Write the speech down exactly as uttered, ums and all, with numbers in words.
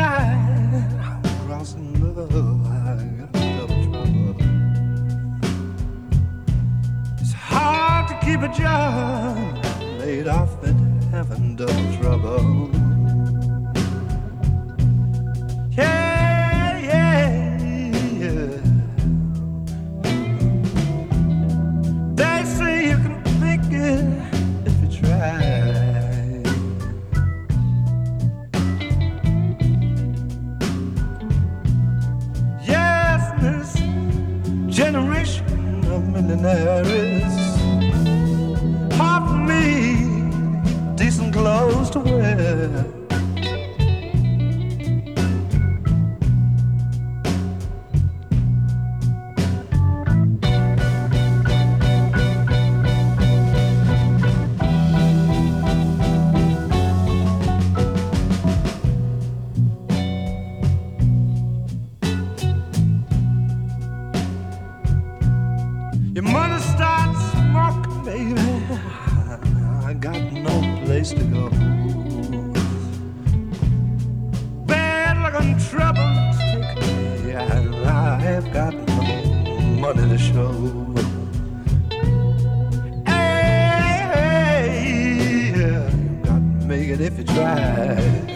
try crossing love, I got double trouble. It's hard to keep a job, laid off and having double trouble. Yeah, yeah, yeah. They say you can make it if you try. Generation of millionaires, hard for me, decent clothes to wear. Your mother starts smoking, baby, I got no place to go. Bad luck and trouble take me, I've got no money to show. Hey, hey, you got to make it if you try.